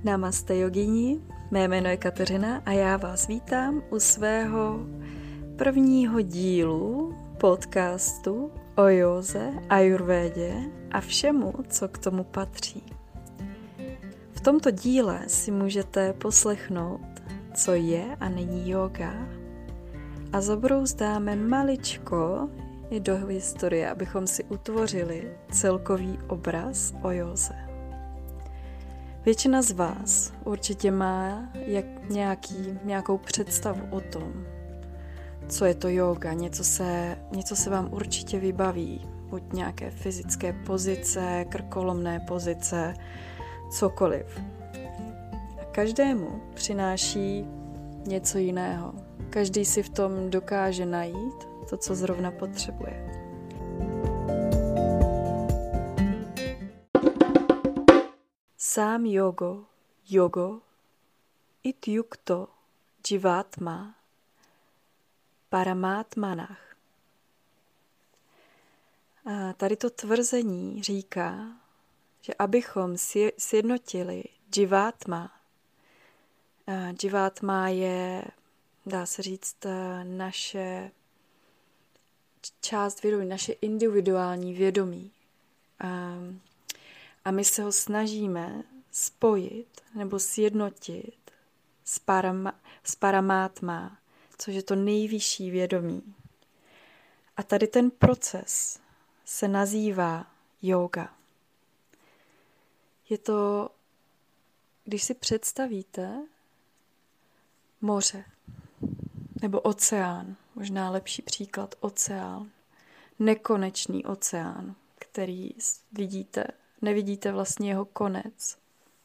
Namaste jogini, mé jméno je Kateřina a já vás vítám u svého prvního dílu podcastu o józe, ajurvédě a všemu, co k tomu patří. V tomto díle si můžete poslechnout, co je a není jóga a zabrouzdáme maličko i do historie, abychom si utvořili celkový obraz o józe. Většina z vás určitě má nějakou představu o tom, co je to jóga. Něco se vám určitě vybaví, buď nějaké fyzické pozice, krkolomné pozice, cokoliv. A každému přináší něco jiného. Každý si v tom dokáže najít to, co zrovna potřebuje. Sám yogo, ityukto, jivatma, paramatmanah. A tady to tvrzení říká, že abychom sjednotili jivatma, jivatma je, dá se říct, naše část vědomí, naše individuální vědomí. A my se ho snažíme spojit nebo sjednotit s paramátma, což je to nejvyšší vědomí. A tady ten proces se nazývá jóga. Je to, když si představíte moře nebo oceán, možná lepší příklad oceán, nekonečný oceán, který nevidíte vlastně jeho konec.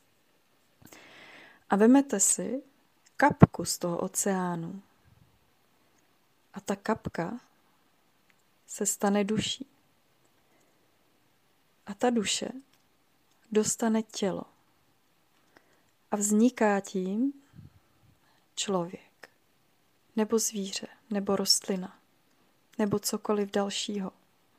A vemete si kapku z toho oceánu. A ta kapka se stane duší. A ta duše dostane tělo. A vzniká tím člověk, nebo zvíře, nebo rostlina, nebo cokoliv dalšího.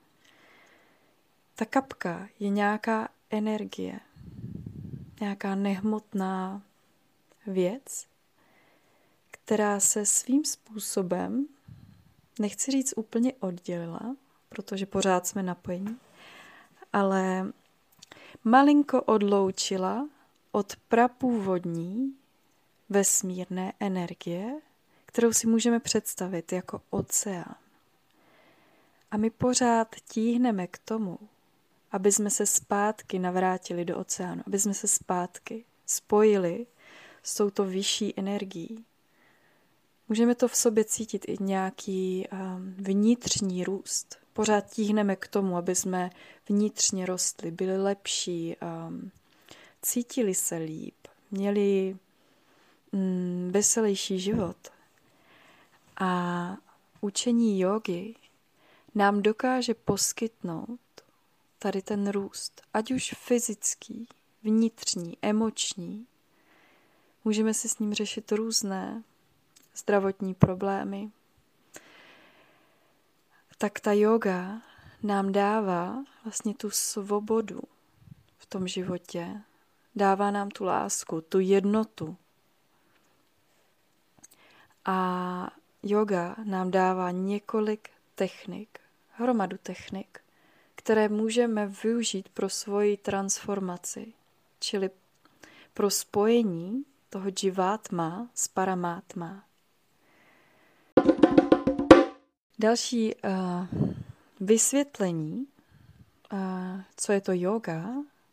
Ta kapka je nějaká energie, nějaká nehmotná věc, která se svým způsobem, nechci říct úplně oddělila, protože pořád jsme napojení, ale malinko odloučila od prapůvodní vesmírné energie, kterou si můžeme představit jako oceán. A my pořád tíhneme k tomu, aby jsme se zpátky navrátili do oceánu, aby jsme se zpátky spojili s touto vyšší energií. Můžeme to v sobě cítit i nějaký vnitřní růst. Pořád tíhneme k tomu, aby jsme vnitřně rostli, byli lepší, cítili se líp, měli veselější život. A učení jógy nám dokáže poskytnout tady ten růst, ať už fyzický, vnitřní, emoční. Můžeme si s ním řešit různé zdravotní problémy. Tak ta jóga nám dává vlastně tu svobodu v tom životě. Dává nám tu lásku, tu jednotu. A jóga nám dává několik technik, hromadu technik, které můžeme využít pro svoji transformaci, čili pro spojení toho jivátma s paramátma. Další vysvětlení, co je to jóga,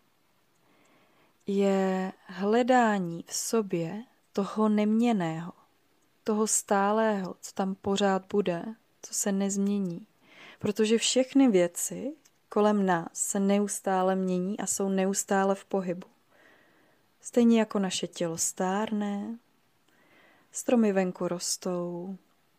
je hledání v sobě toho neměnného, toho stálého, co tam pořád bude, co se nezmění. Protože všechny věci kolem nás se neustále mění a jsou neustále v pohybu. Stejně jako naše tělo stárne, stromy venku rostou,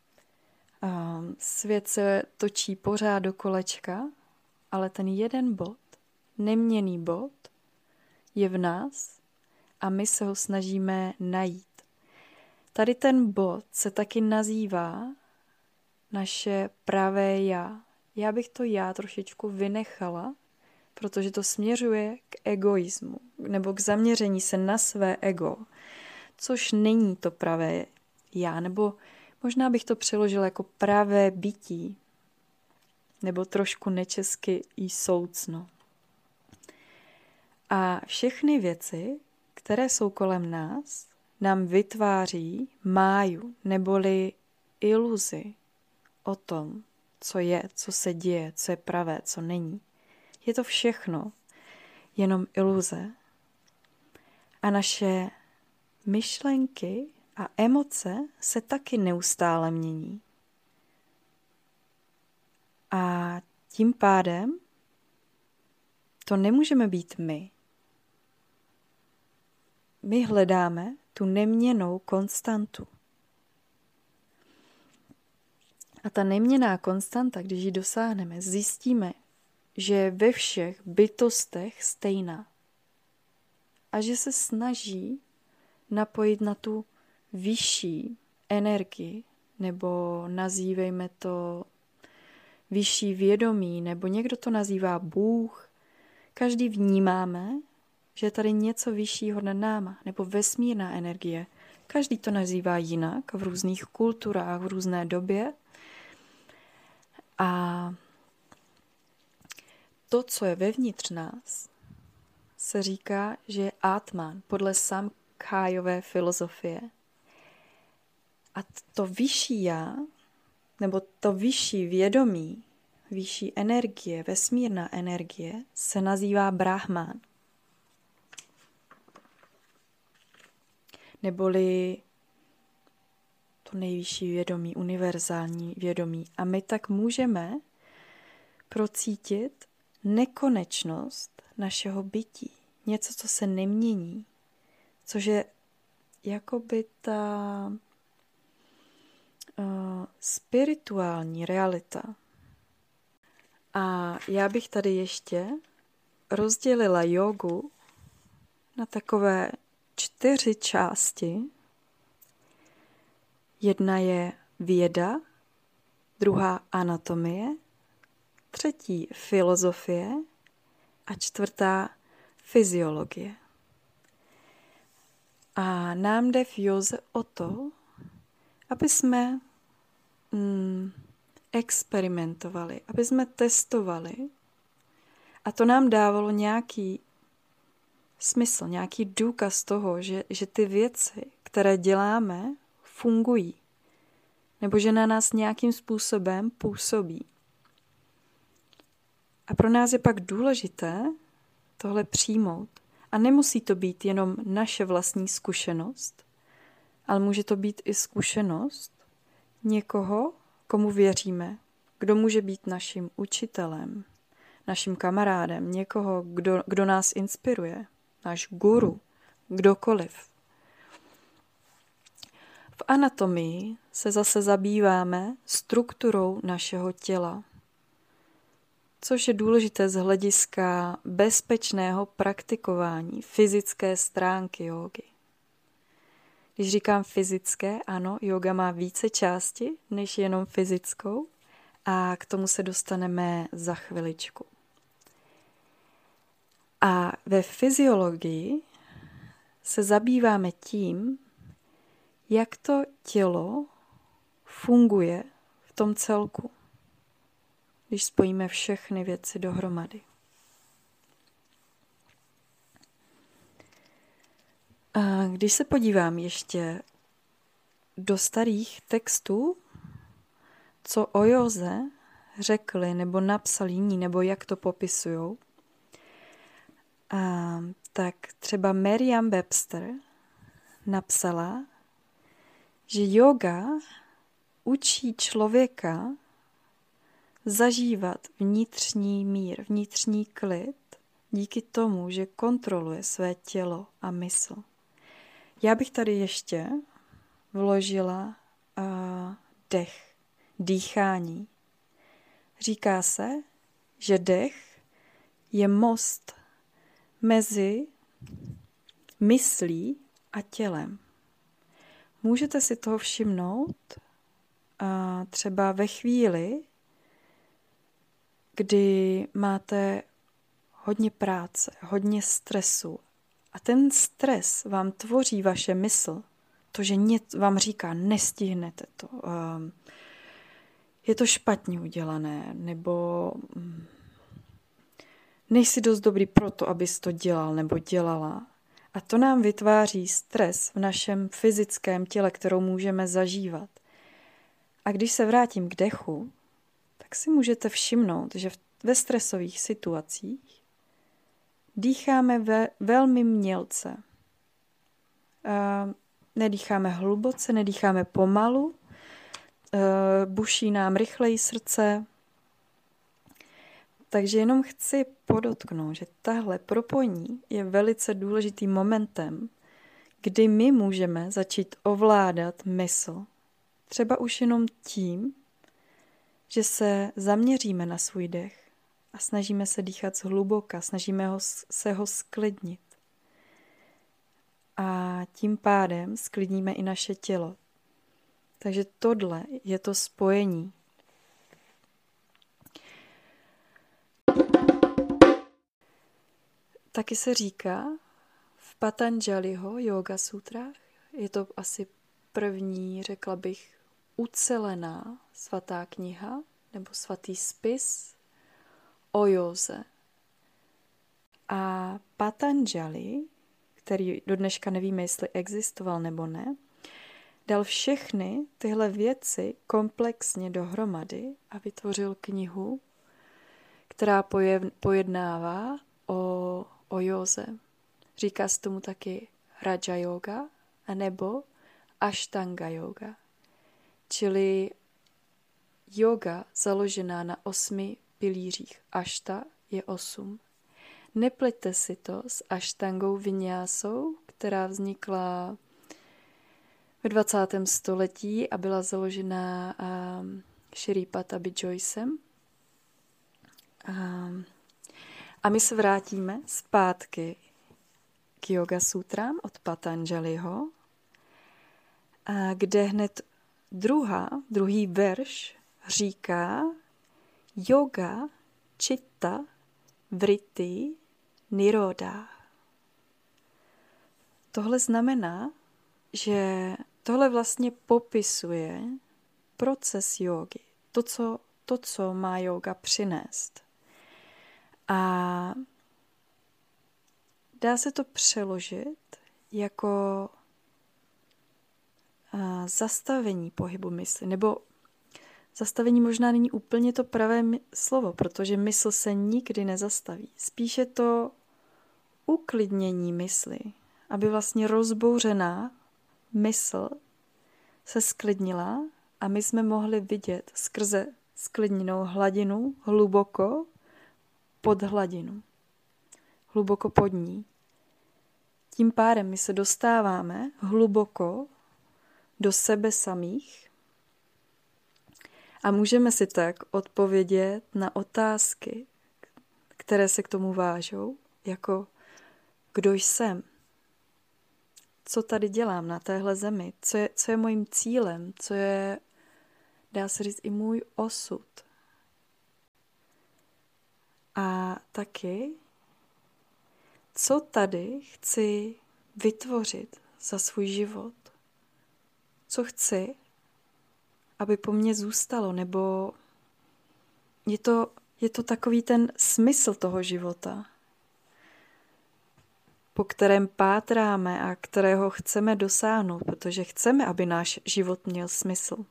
svět se točí pořád do kolečka, ale ten jeden bod, neměnný bod, je v nás a my se ho snažíme najít. Tady ten bod se taky nazývá naše pravé já. Já bych to já trošičku vynechala protože to směřuje k egoismu nebo k zaměření se na své ego, což není to pravé já, nebo možná bych to přeložila jako pravé bytí, nebo trošku nečesky i soucno. A všechny věci, které jsou kolem nás, nám vytváří máju neboli iluzi o tom, co je, co se děje, co je pravé, co není. Je to všechno jenom iluze. A naše myšlenky a emoce se taky neustále mění. A tím pádem to nemůžeme být my. My hledáme tu neměnnou konstantu. A ta neměnná konstanta, když ji dosáhneme, zjistíme, že je ve všech bytostech stejná. A že se snaží napojit na tu vyšší energii, nebo nazývejme to vyšší vědomí, nebo někdo to nazývá Bůh. Každý vnímáme, že je tady něco vyššího nad náma, nebo vesmírná energie. Každý to nazývá jinak, v různých kulturách, v různé době. A to, co je vevnitř nás, se říká, že je Atman, podle Samkhajové filozofie. A to vyšší já, nebo to vyšší vědomí, vyšší energie, vesmírná energie, se nazývá Brahman. Neboli to nejvyšší vědomí, univerzální vědomí. A my tak můžeme procítit nekonečnost našeho bytí. Něco, co se nemění. Což je jakoby ta spirituální realita. A já bych tady ještě rozdělila jogu na takové 4 části. Jedna je věda, druhá anatomie, 3. filozofie a 4. fyziologie. A nám jde v józe o to, aby jsme experimentovali, aby jsme testovali a to nám dávalo nějaký smysl, nějaký důkaz toho, že ty věci, které děláme, fungují. Nebo že na nás nějakým způsobem působí. A pro nás je pak důležité tohle přijmout. A nemusí to být jenom naše vlastní zkušenost, ale může to být i zkušenost někoho, komu věříme, kdo může být naším učitelem, naším kamarádem, někoho, kdo nás inspiruje, náš guru, kdokoliv. V anatomii se zase zabýváme strukturou našeho těla, což je důležité z hlediska bezpečného praktikování fyzické stránky jógy. Když říkám fyzické, ano, jóga má více části než jenom fyzickou a k tomu se dostaneme za chviličku. A ve fyziologii se zabýváme tím, jak to tělo funguje v tom celku, když spojíme všechny věci dohromady. A když se podívám ještě do starých textů, co o józe řekli nebo napsali jiní, nebo jak to popisujou, tak třeba Merriam-Webster napsala, že yoga učí člověka zažívat vnitřní mír, vnitřní klid díky tomu, že kontroluje své tělo a mysl. Já bych tady ještě vložila dech, dýchání. Říká se, že dech je most mezi myslí a tělem. Můžete si toho všimnout třeba ve chvíli, kdy máte hodně práce, hodně stresu. A ten stres vám tvoří vaše mysl. To, že vám říká, nestihnete to, je to špatně udělané, nebo nejsi dost dobrý proto, abys to dělal nebo dělala. A to nám vytváří stres v našem fyzickém těle, kterou můžeme zažívat. A když se vrátím k dechu, tak si můžete všimnout, že ve stresových situacích dýcháme velmi mělce. Nedýcháme hluboce, nedýcháme pomalu, buší nám rychleji srdce. Takže jenom chci podotknout, že tahle propojení je velice důležitým momentem, kdy my můžeme začít ovládat mysl. Třeba už jenom tím, že se zaměříme na svůj dech a snažíme se dýchat zhluboka, snažíme se ho sklidnit. A tím pádem sklidníme i naše tělo. Takže tohle je to spojení. Taky se říká v Patanjaliho Yoga Sutrách, je to asi první, řekla bych, ucelená svatá kniha nebo svatý spis o józe. A Patanjali, který do dneška nevíme, jestli existoval nebo ne, dal všechny tyhle věci komplexně dohromady a vytvořil knihu, která pojednává o józe. Říká se tomu taky Raja Yoga anebo Ashtanga yoga, čili yoga založená na 8 pilířích. Ashta je 8. Nepleťte si to s Ashtangou vinyásou, která vznikla ve 20. století a byla založena Shri Patabi Joysem. A my se vrátíme zpátky k Yoga Sutrám od Patanjaliho, kde hned druhý verš říká yoga, chitta, vritti, nirodha. Tohle znamená, že tohle vlastně popisuje proces jógy, to, co má jóga přinést. A dá se to přeložit jako zastavení pohybu mysli, nebo zastavení možná není úplně to pravé slovo, protože mysl se nikdy nezastaví. Spíše to uklidnění mysli, aby vlastně rozbouřená mysl se sklidnila a my jsme mohli vidět skrze sklidněnou hladinu hluboko pod hladinu. Hluboko pod ní. Tím pádem my se dostáváme hluboko do sebe samých a můžeme si tak odpovědět na otázky, které se k tomu vážou, jako kdo jsem, co tady dělám na téhle zemi, co je mojím cílem, co je, dá se říct, i můj osud. A taky, co tady chci vytvořit za svůj život. Co chci, aby po mně zůstalo, nebo je to takový ten smysl toho života, po kterém pátráme a kterého chceme dosáhnout, protože chceme, aby náš život měl smysl.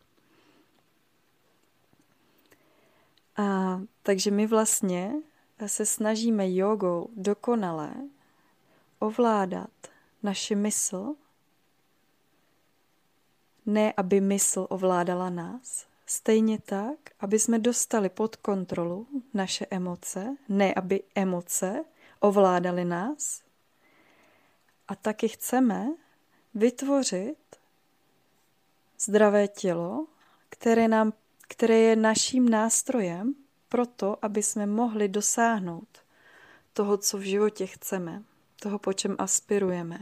Takže my vlastně se snažíme jogou dokonale ovládat naši mysl, ne aby mysl ovládala nás, stejně tak, aby jsme dostali pod kontrolu naše emoce, ne aby emoce ovládaly nás. A taky chceme vytvořit zdravé tělo, které je naším nástrojem pro to, aby jsme mohli dosáhnout toho, co v životě chceme, toho, po čem aspirujeme.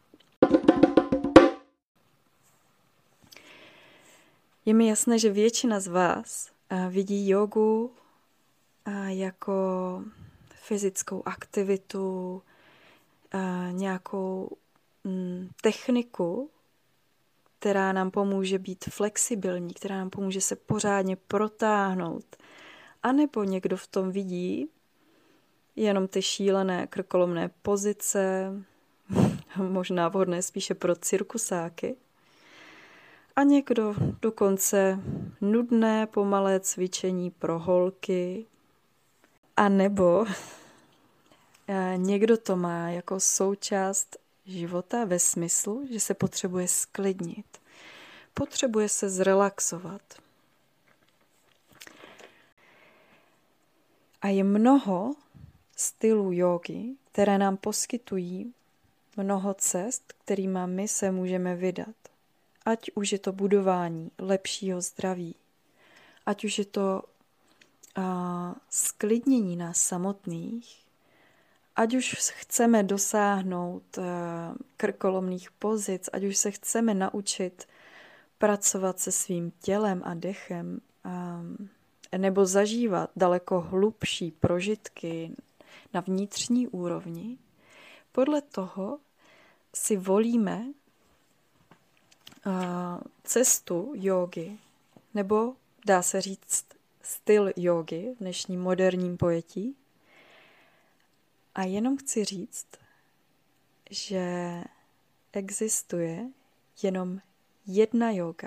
Je mi jasné, že většina z vás vidí jogu jako fyzickou aktivitu, nějakou techniku, která nám pomůže být flexibilní, která nám pomůže se pořádně protáhnout. A nebo někdo v tom vidí jenom ty šílené krkolomné pozice, možná vhodné spíše pro cirkusáky. A někdo dokonce nudné, pomalé cvičení pro holky. A nebo někdo to má jako součást života ve smyslu, že se potřebuje sklidnit. Potřebuje se zrelaxovat. A je mnoho stylů jógy, které nám poskytují mnoho cest, kterými my se můžeme vydat. Ať už je to budování lepšího zdraví, ať už je to sklidnění nás samotných, ať už chceme dosáhnout krkolomných pozic, ať už se chceme naučit pracovat se svým tělem a dechem, nebo zažívat daleko hlubší prožitky na vnitřní úrovni, podle toho si volíme cestu jógy, nebo dá se říct styl jógy v dnešním moderním pojetí. A jenom chci říct, že existuje jenom jedna jóga.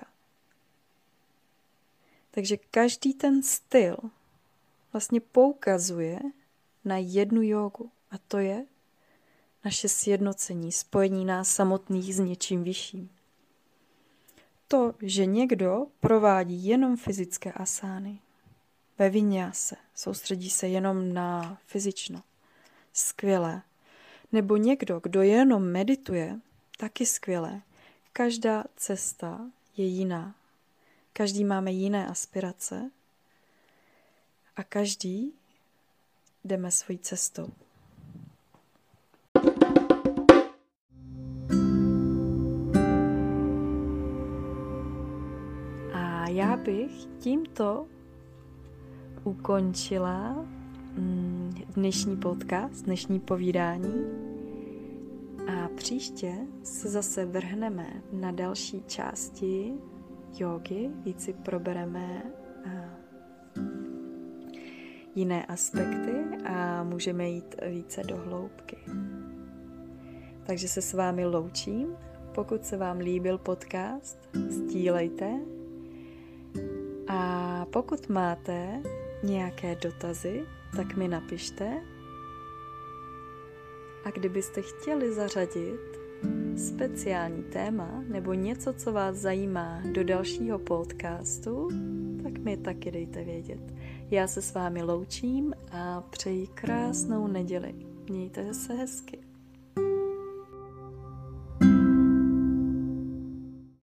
Takže každý ten styl vlastně poukazuje na jednu jógu. A to je naše sjednocení, spojení nás samotných s něčím vyšším. To, že někdo provádí jenom fyzické asány, ve vinyáse, soustředí se jenom na fyzično, skvělé. Nebo někdo, kdo jenom medituje, taky skvělé. Každá cesta je jiná. Každý máme jiné aspirace a každý jdeme svojí cestou. A já bych tímto ukončila dnešní podcast, dnešní povídání a příště se zase vrhneme na další části jógy, víc si probereme jiné aspekty a můžeme jít více do hloubky. Takže se s vámi loučím. Pokud se vám líbil podcast, sdílejte. A pokud máte nějaké dotazy, tak mi napište. A kdybyste chtěli zařadit speciální téma nebo něco, co vás zajímá do dalšího podcastu, tak mi taky dejte vědět. Já se s vámi loučím a přeji krásnou neděli. Mějte se hezky.